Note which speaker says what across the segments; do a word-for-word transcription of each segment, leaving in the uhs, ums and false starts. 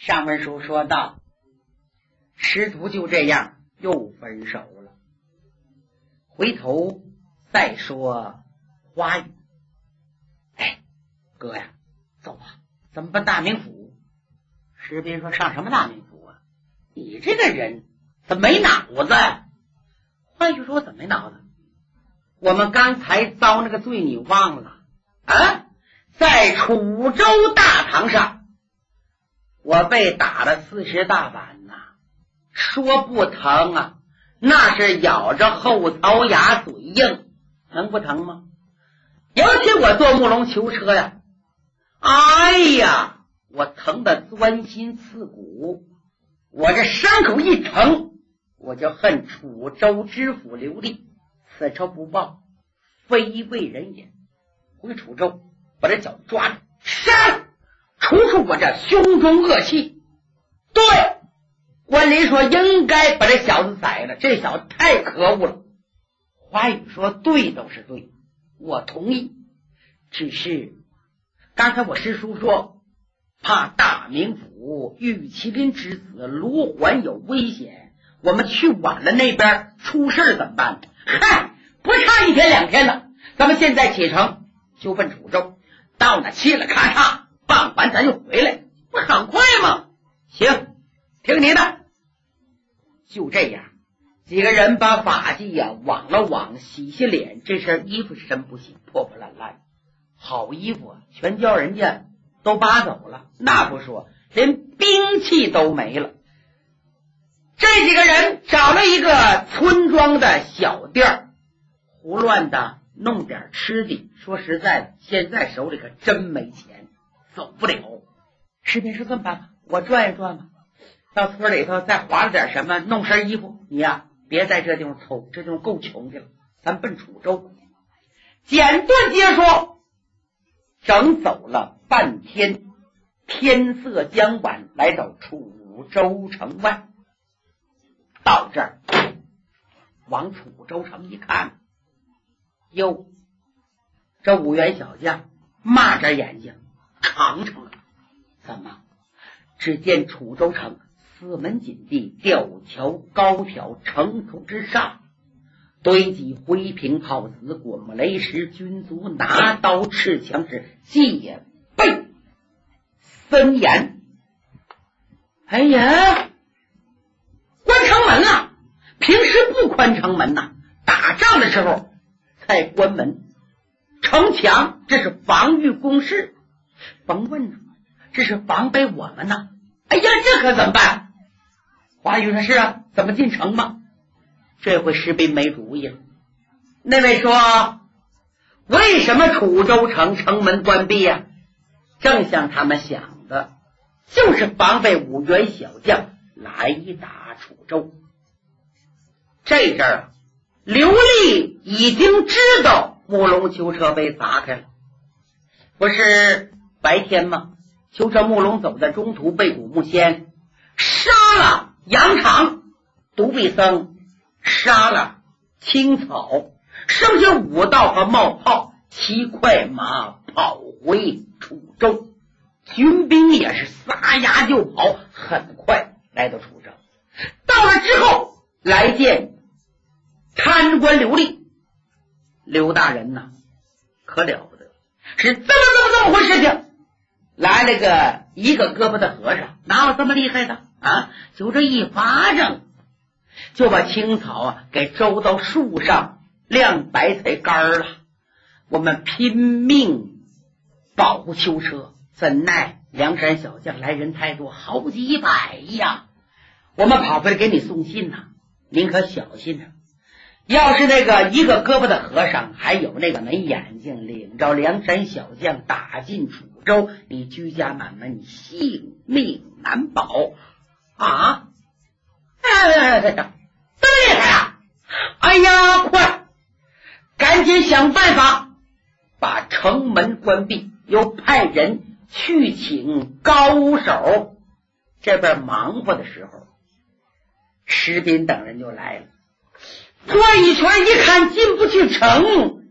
Speaker 1: 上文书说到，师徒就这样又分手了。回头再说花语。哎，哥呀，走吧，咱们奔大名府。石斌说：上什么大名府啊？你这个人怎么没脑子？花语说：我怎么没脑子？我们刚才遭那个罪你忘了啊？在楚州大堂上，我被打了四十大板呐，说不疼啊，那是咬着后槽牙嘴硬，能不疼吗？尤其我坐木龙囚车呀，哎呀，我疼得钻心刺骨，我这伤口一疼，我就恨楚州知府刘立，此仇不报，非为人也。回楚州，把这脚抓住，杀，除除我这胸中恶气。对，关林说应该把这小子宰了，这小子太可恶了。华语说对，都是对，我同意。只是刚才我师叔说，怕大名府玉麒麟之子卢环有危险，我们去晚了那边出事怎么办？嗨，不差一天两天了，咱们现在启程就奔楚州，到那嘁了咔嚓办完咱就回来，不很快吗？行，听你的。就这样，几个人把发髻呀网了网，洗洗脸，这身衣服是真不行，破破烂烂，好衣服啊全叫人家都扒走了，那不说，连兵器都没了。这几个人找了一个村庄的小店，胡乱的弄点吃的。说实在的，现在手里可真没钱，走不了。士兵说这么办吧，我转一转吧，到村里头再划了点什么，弄身衣服。你呀别在这地方偷，这地方够穷的了，咱奔楚州。简短接说，整走了半天，天色将晚，来到楚州城外。到这儿往楚州城一看，哟，这五员小将骂着眼睛长城了。怎么？只见楚州城四门紧闭，吊桥高挑，城头之上堆积灰瓶炮子，滚木雷石，军卒拿刀持枪是戒备森严。哎呀，关城门啊，平时不关城门呐、啊，打仗的时候才关门。城墙这是防御工事，甭问了，这是防备我们呐、啊。哎呀，这可怎么办？华语说是啊，怎么进城嘛？这回士兵没主意了。那位说，为什么楚州城城门关闭呀、啊？正像他们想的，就是防备五员小将来打楚州。这阵儿啊，刘立已经知道木龙囚车被砸开了，不是白天吗？囚车木龙走在中途，被古木仙杀了杨长、独臂僧，杀了青草，剩下武道和冒泡，骑快马跑回楚州。军兵也是撒丫就跑，很快来到楚州。到了之后，来见贪官刘立。刘大人呐，可了不得，是这么这么这么回事情。来了个一个胳膊的和尚，哪有这么厉害的啊？就这一巴掌，就把青草啊给周到树上晾白菜干了。我们拼命保护囚车，怎奈梁山小将来人太多，好几百呀！我们跑回来给你送信呐、啊，您可小心着。要是那个一个胳膊的和尚，还有那个没眼睛，领着梁山小将打进楚州，你居家满门，你性命难保啊！哎，这么厉害啊！哎呀，快，赶紧想办法把城门关闭，又派人去请高手。这边忙活的时候，石斌等人就来了。转一圈一看进不去城，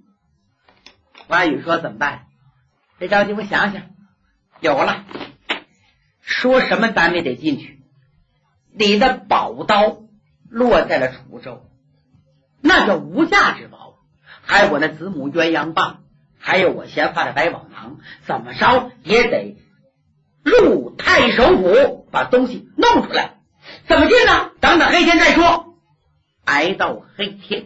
Speaker 1: 华宇说怎么办？别着急，我想想，有了。 说什么咱们也得进去。你的宝刀落在了楚州，那叫无价之宝，还有我那子母鸳鸯棒，还有我闲发的百宝囊，怎么着也得入太守府把东西弄出来。怎么进呢？等等黑天再说。挨到黑天，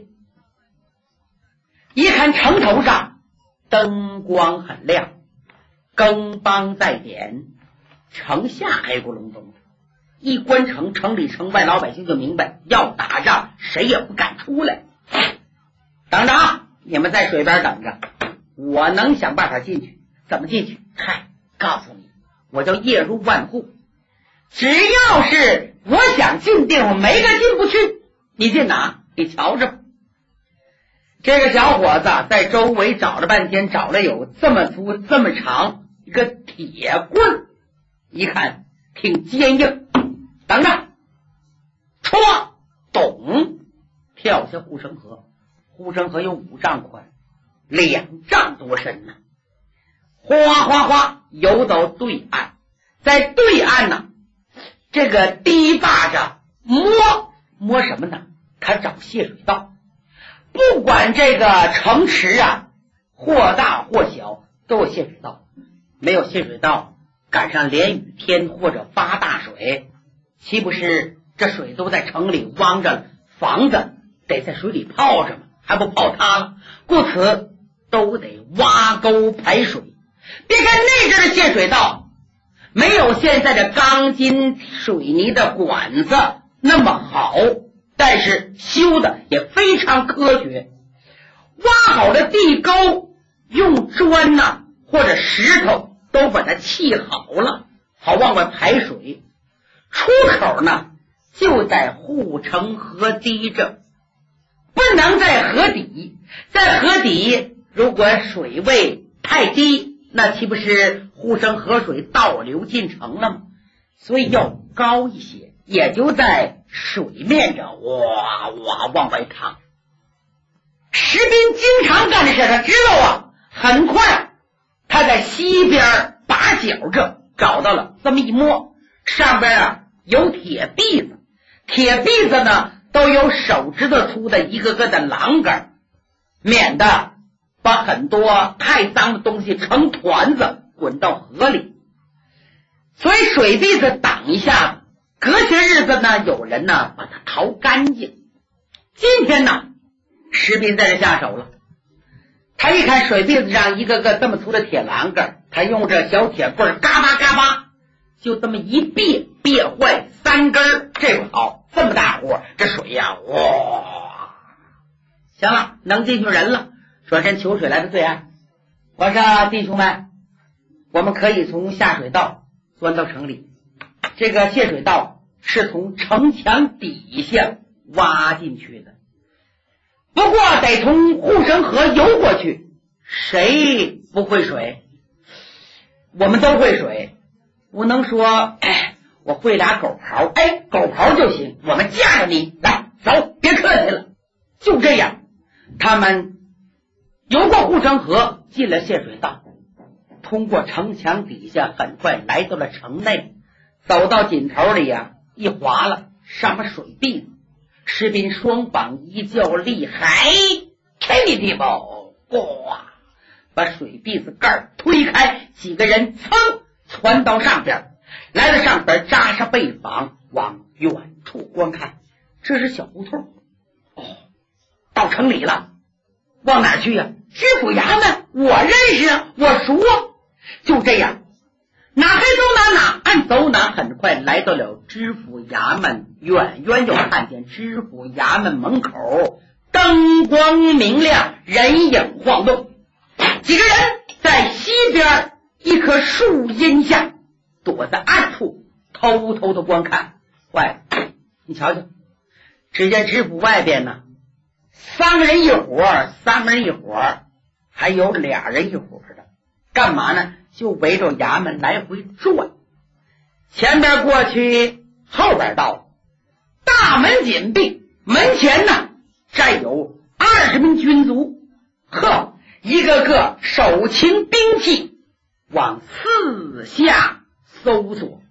Speaker 1: 一看城头上灯光很亮，更梆在点，城下黑咕隆咚，一关城，城里城外老百姓就明白要打仗，谁也不敢出来。等着啊，你们在水边等着，我能想办法进去。怎么进去？嗨，告诉你，我叫夜入万户，只要是我想进地方，没个进不去。你进哪？你瞧着吧。这个小伙子在周围找了半天，找了有这么粗这么长一个铁棍，一看挺坚硬。等着，唰，咚，跳下护城河。护城河有五丈宽，两丈多深呢、啊。哗哗哗，游到对岸，在对岸呢，这个堤坝上摸摸什么呢？他找泄水道。不管这个城池啊，或大或小，都有泄水道。没有泄水道，赶上连雨天或者发大水，岂不是这水都在城里汪着了？房子得在水里泡着嘛，还不泡塌了？故此都得挖沟排水。别看那阵的泄水道没有现在的钢筋水泥的管子那么好，但是修的也非常科学。挖好了地沟，用砖呐、啊、或者石头都把它砌好了，好往外排水。出口呢就在护城河堤这，不能在河底。在河底如果水位太低，那岂不是护城河水倒流进城了吗？所以要高一些，也就在水面上哇哇往外淌。石斌经常干的事，他知道啊。很快他在西边把角这找到了，这么一摸，上边啊有铁篦子，铁篦子呢都有手指头粗的一个个的栏杆，免得把很多太脏的东西成团子滚到河里。所以水篦子挡一下，隔些日子呢有人呢把它淘干净。今天呢石斌在这下手了，他一看水篦子上一个个这么粗的铁栏杆，他用这小铁棍嘎巴嘎巴就这么一别，别坏三根，这个好，这么大活，这水呀、啊、哇，行了，能进去人了。转身求水来到对岸，我说弟兄们，我们可以从下水道钻到城里。这个泄水道是从城墙底下挖进去的，不过得从护城河游过去。谁不会水？我们都会水。不能说哎，我会俩狗刨，哎，狗刨就行，我们架着你来走，别客气了。就这样，他们游过护城河，进了泄水道，通过城墙底下，很快来到了城内。走到尽头里呀、啊，一划了，上面水篦子。士兵双膀一较厉害，开你地包，哇！把水篦子盖推开，几个人噌窜到上边，来到上边扎上背膀，往远处观看。这是小胡同，哦，到城里了。往哪去呀、啊？知府衙门，我认识啊，我熟啊。就这样，哪黑走哪，哪暗走哪，很快来到了知府衙门。远远就看见知府衙门门口灯光明亮，人影晃动。几个人在西边一棵树荫下躲在暗处偷偷的观看。坏了，你瞧瞧，只见知府外边呢，三个人一伙，三个人一伙，还有俩人一伙的，干嘛呢？就围着衙门来回转。前边过去，后边到，大门紧闭，门前呢站有二十名军卒，呵，一个个手擎兵器，往四下搜索。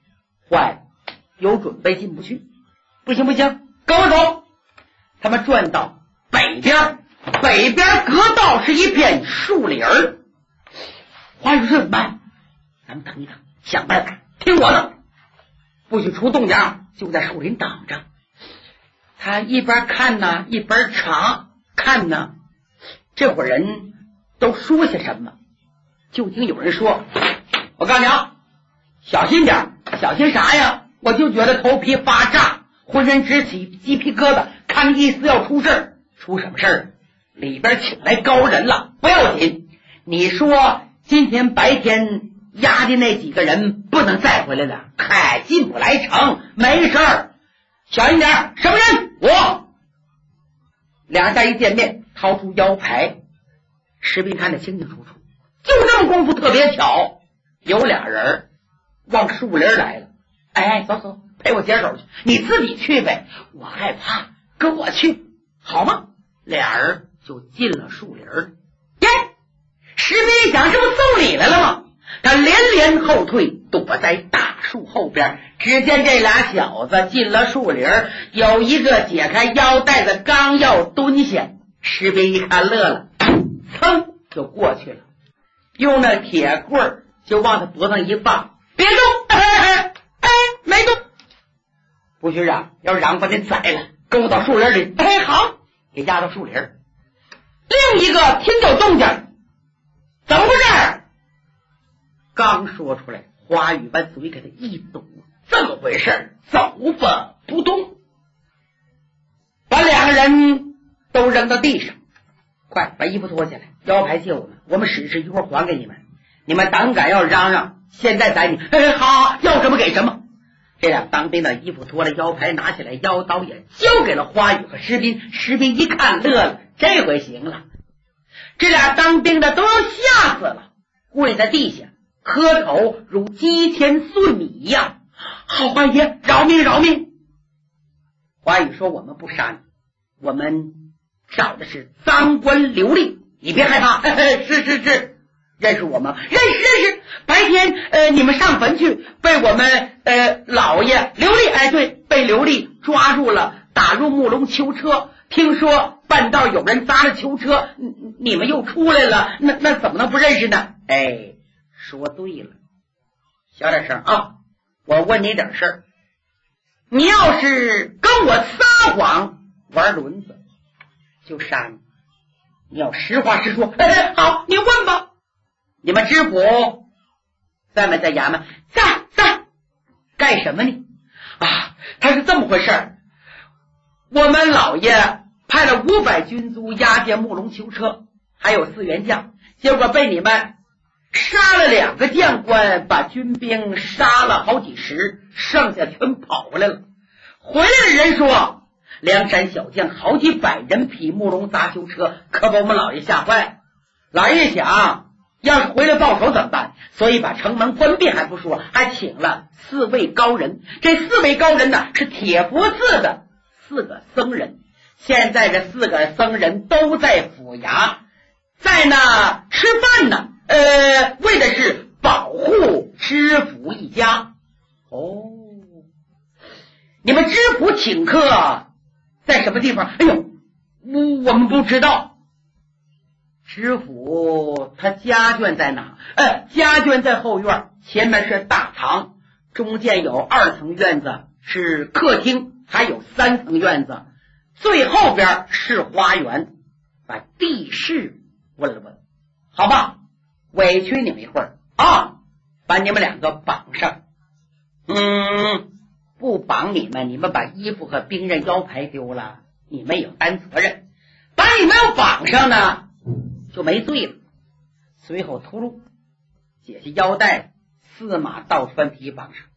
Speaker 1: 坏了，有准备进不去，不行不行，跟我走。他们转到北边，北边隔道是一片树林儿。花语说怎么办？咱们等一等，想办法，听我的，不许出动静，就在树林等着。他一边看呢，一边查看呢，这伙人都说些什么？就听有人说：“我告诉你啊，小心点，小心啥呀？我就觉得头皮发炸，浑身直起鸡皮疙瘩，看意思要出事。出什么事儿？里边请来高人了，不要紧。你说今天白天押的那几个人不能再回来了，嗨，进不来城，没事儿。小心点，什么人？我。”两家一见面，掏出腰牌，士兵看得清清楚楚。就这么功夫，特别巧，有俩人往树林来了。哎，走走，陪我解手去。你自己去呗，我害怕，跟我去好吗？俩人就进了树林了。耶，士兵一想，这不送礼来了吗？他连连后退，躲在大树后边。只见这俩小子进了树林，有一个解开腰带子，刚要蹲下，士兵一看乐了，噌就过去了，用那铁棍就往他脖上一放，别动！哎哎哎，没动！不许嚷，要嚷把你宰了，跟我到树林里。哎，好，给压到树林。另一个听有动静，怎么回事？刚说出来，花语把嘴给他一堵，这么回事，走吧，不动，把两个人都扔到地上。快把衣服脱下来，腰牌借我们，我们使使一会儿还给你们。你们胆敢要嚷嚷，现在宰你！哎，好，要什么给什么。这俩当兵的衣服脱了，腰牌拿起来，腰刀也交给了花语和士兵。士兵一看乐了，这回行了，这俩当兵的都要吓死了，跪在地下磕头如鸡天寸米一样。好花爷，饶命饶命！花语说：“我们不杀你，我们找的是赃官刘吏，你别害怕。”是是是，认识我吗？认识认识。白天呃，你们上坟去，被我们呃老爷刘吏，哎对，被刘吏抓住了，打入木龙囚车。听说半道有人砸了囚车，你们又出来了，那那怎么能不认识呢？哎，说对了，小点声啊！我问你点事儿，你要是跟我撒谎玩轮子，就杀你。你要实话实说。哎，好，你问吧。你们知府在没在衙门？在在。干什么呢？啊，他是这么回事，我们老爷派了五百军卒押解木龙囚车，还有四员将，结果被你们杀了两个将官，把军兵杀了好几十，剩下全跑回来了。回来的人说，梁山小将好几百人匹木龙砸囚车，可把我们老爷吓坏了。老爷想，要是回来报仇怎么办？所以把城门关闭还不说，还请了四位高人。这四位高人呢，是铁佛寺的四个僧人。现在这四个僧人都在府衙，在那吃饭呢。呃，为的是保护知府一家。哦，你们知府请客在什么地方？哎呦，我们不知道。知府他家眷在哪？呃，家眷在后院，前面是大堂，中间有二层院子是客厅，还有三层院子，最后边是花园。把地势问了问，好吧，委屈你们一会儿啊，把你们两个绑上。嗯，不绑你们，你们把衣服和兵刃腰牌丢了，你们有担责任。把你们要绑上呢，就没罪了。随后突入，解下腰带，四马倒穿皮绑上，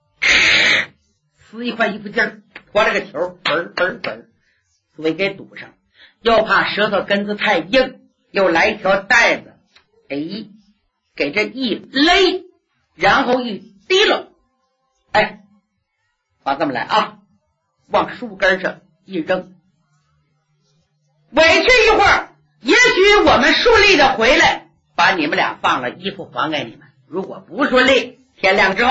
Speaker 1: 撕一块衣服筋儿，拖了个球，嘣嘣嘣，嘴给堵上。又怕舌头根子太硬，又来一条带子，哎，给这一勒，然后一提溜，哎，把这么来啊，往树根上一扔。委屈一会儿，也许我们顺利的回来，把你们俩放了，衣服还给你们。如果不顺利，天亮之后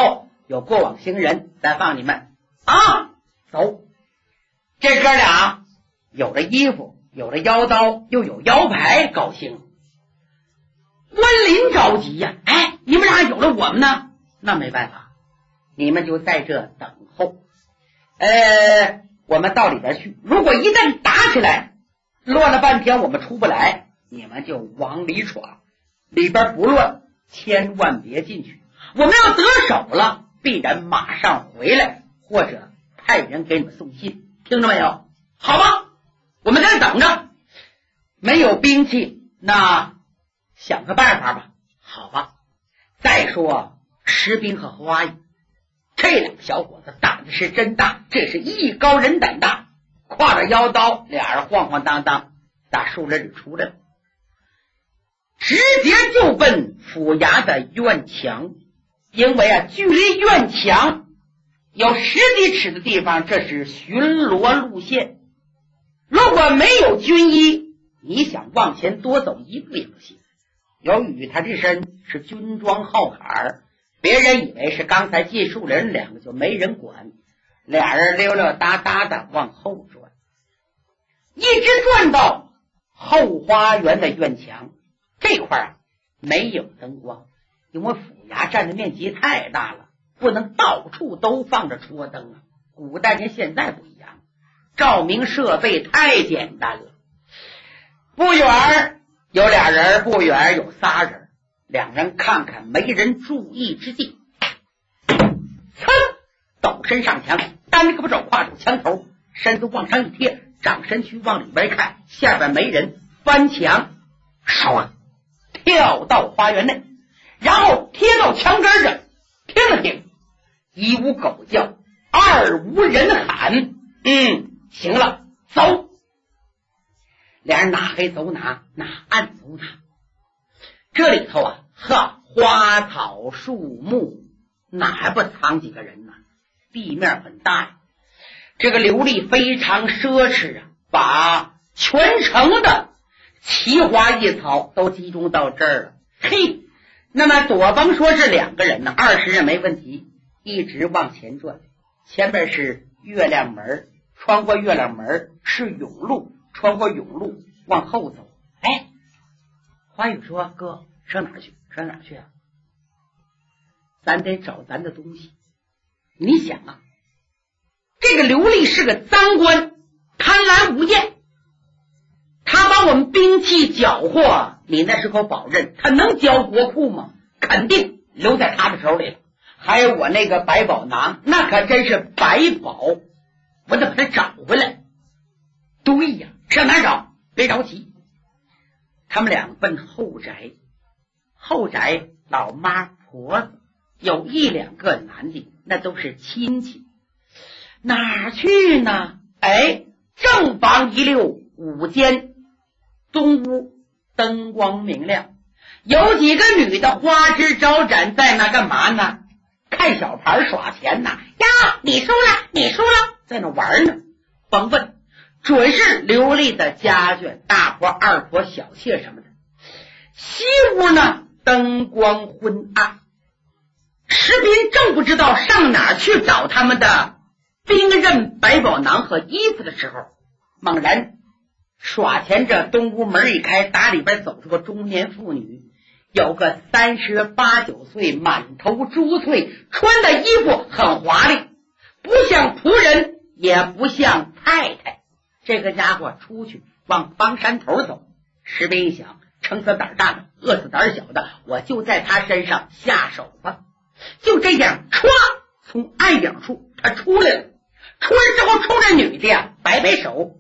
Speaker 1: 有过往行人，再放你们啊，走。这哥俩有了衣服，有了腰刀，又有腰牌，高兴。关林着急呀、啊，哎，你们俩有了我们呢？那没办法，你们就在这等候。呃，我们到里边去，如果一旦打起来，乱了半天我们出不来，你们就往里闯，里边不乱，千万别进去。我们要得手了，必然马上回来，或者派人给你们送信，听着没有？好吧，我们在这等着。没有兵器，那想个办法吧。好吧。再说石兵和花影，这两个小伙子胆子是真大，这是艺高人胆大，挎着腰刀，俩人晃晃荡荡打树林里出来了，直接就奔府衙的院墙。因为啊，距离院墙有十几尺的地方，这是巡逻路线。如果没有军医，你想往前多走一步也不行。由于他这身是军装号坎，别人以为是刚才进树林，两个就没人管，俩人溜溜达达的往后转，一直转到后花园的院墙这块啊，没有灯光，因为府衙占的面积太大了，不能到处都放着戳灯啊。古代跟现在不一样，照明设备太简单了。不远有俩人，不远有仨人，两人看看没人注意之际，噌，抖身上墙，单胳膊肘挎住墙头，身子往上一贴，掌身躯往里边看，下边没人，翻墙唰跳到花园内，然后贴到墙根上，听了听，一无狗叫，二无人喊，嗯，行了，走。俩人哪黑走哪，哪暗走哪。这里头啊，呵，花草树木，哪还不藏几个人呢？地面很大呀。这个刘丽非常奢侈啊，把全城的奇花异草都集中到这儿了。嘿，那么左方说是两个人呢，二十人没问题，一直往前转。前面是月亮门，穿过月亮门是甬路，穿过甬路往后走。哎，花语说：“哥，上哪儿去？上哪儿去啊？咱得找咱的东西。你想啊，这个刘丽是个赃官，贪婪无厌，他把我们兵器缴获，你那是口宝刃，他能交国库吗？肯定留在他的手里了。还有我那个百宝囊，那可真是百宝，我得把它找回来。对呀，上哪儿找？别着急。他们俩奔后宅，后宅老妈婆子有一两个男的，那都是亲戚。哪儿去呢？哎，正房一溜五间，东屋灯光明亮，有几个女的花枝招展，在那干嘛呢？看小牌耍钱呢。呀，你输了，你输了，在那玩呢。甭问，准是刘丽的家眷，大婆、二婆、小妾什么的。西屋呢，灯光昏暗，石斌正不知道上哪儿去找他们的兵刃、百宝囊和衣服的时候，猛然耍钱这东屋门一开，打里边走出个中年妇女，有个三十八九岁，满头珠翠，穿的衣服很华丽，不像仆人，也不像太太。这个家伙出去往房山头走，石斌一想，撑死胆大的，饿死胆小的，我就在他身上下手吧。就这样，唰，从暗影处他出来了。出来之后，冲着女的呀摆摆手，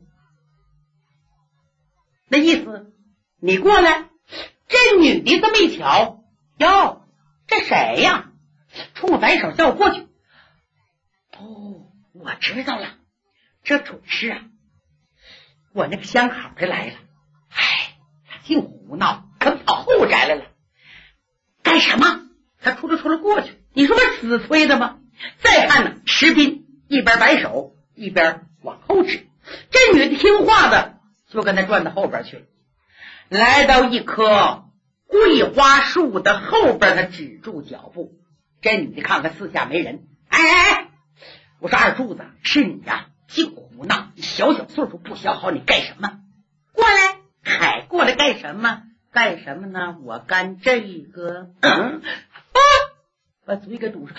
Speaker 1: 那意思你过来。这女的这么一瞧，哟，这谁呀？冲我摆手，叫我过去。哦，我知道了，这准是啊，我那个相好的来了。哎，他净胡闹，可跑后宅来了。干什么？他出来出来过去，你说我死催的吗？再看呢，石斌一边摆手一边往后指，这女的听话的就跟他转到后边去了。来到一棵桂花树的后边，他止住脚步， 这女的看看四下没人，哎哎哎，我说二柱子，是你呀、啊，净胡闹！你小小岁数不小好，你干什么？过来，嗨，过来干什么？干什么呢？我干这个，嗯啊，把嘴给堵上。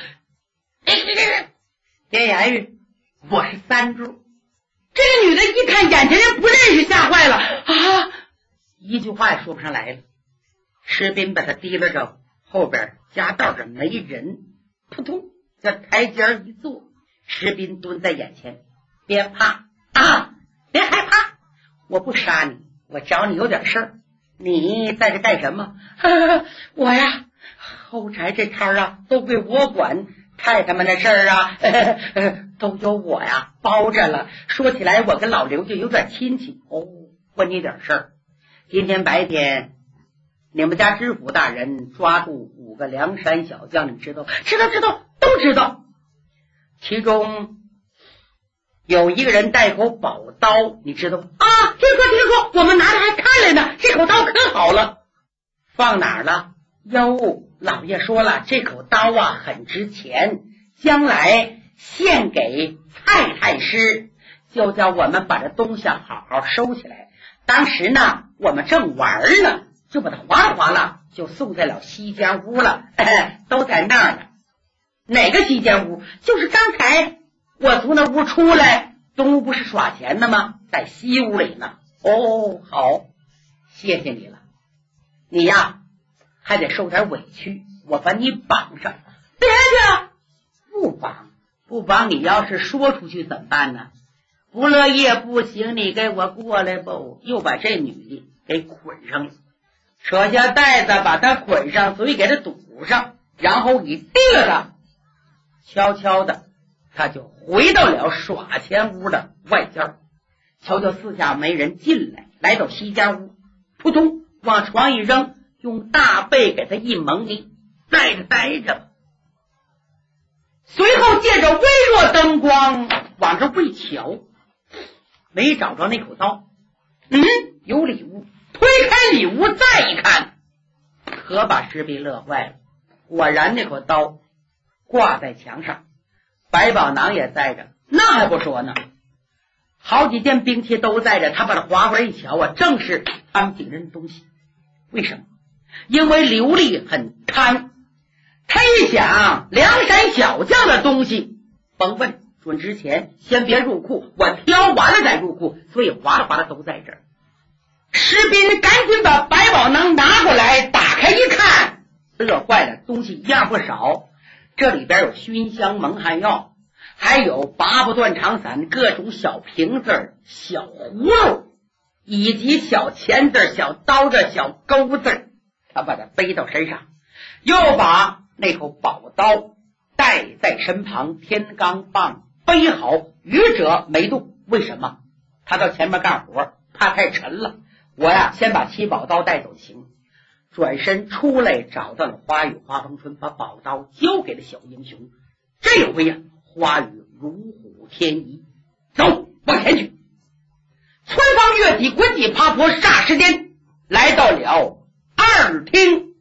Speaker 1: 别言语，我是三柱。这个女的一看眼前人不认识，吓坏了啊！一句话也说不上来了。士兵把他提了着，后边夹道上没人，扑通，在台阶一坐，士兵蹲在眼前，别怕啊，别害怕，我不杀你，我找你有点事儿。你在这干什么？我呀，后柴这摊啊都归我管，太太们的事儿啊都由我呀包着了。说起来我跟老刘就有点亲戚哦。问你点事儿，今天白天你们家知府大人抓住五个梁山小将，你知道？知道知道都知道。其中有一个人带口宝刀，你知道吗？啊，听说听说，我们拿着还看来呢，这口刀可好了。放哪儿了？哟，老爷说了，这口刀啊很值钱，将来献给蔡太师，就叫我们把这东西好好收起来。当时呢我们正玩呢，就把它划拉划拉就送在了西间屋了，都在那儿呢。哪个西间屋？就是刚才我从那屋出来，东屋不是耍钱的吗？在西屋里呢。哦，好，谢谢你了。你呀还得受点委屈，我把你绑上。别去，不绑不绑，你要是说出去怎么办呢？不乐意不行，你给我过来吧。又把这女的给捆上了，扯下带子把她捆上，嘴给她堵上，然后一提了她，悄悄的他就回到了耍钱屋的外间，瞧瞧四下没人进来，来到西间屋，扑通往床一扔，用大被给他一蒙，你待着待着。随后借着微弱灯光往这一瞧，没找着那口刀。嗯，有礼物。推开里屋再一看，可把士兵乐坏了。果然那口刀挂在墙上，百宝囊也在着，那还不说呢，好几件兵器都在着。他把它划过来一瞧啊，正是他们几人的东西。为什么？因为刘丽很贪，他一想梁山小将的东西甭问准值钱，先别入库，我挑完了再入库，所以划拉划拉都在这儿。士兵赶紧把百宝囊拿过来，打开一看，乐坏了，东西一样不少。这里边有熏香蒙汗药，还有八不断肠散，各种小瓶子、小葫芦，以及小钳子、小刀子、小钩子。他把它背到身上，又把那口宝刀带在身旁，天罡棒背好，愚者没动。为什么？他到前面干活怕太沉了，我呀先把七宝刀带走行。转身出来，找到了花雨花风春，把宝刀交给了小英雄。这回呀，花雨如虎添翼，走往前去。春风跃起，滚起爬坡，霎时间来到了二厅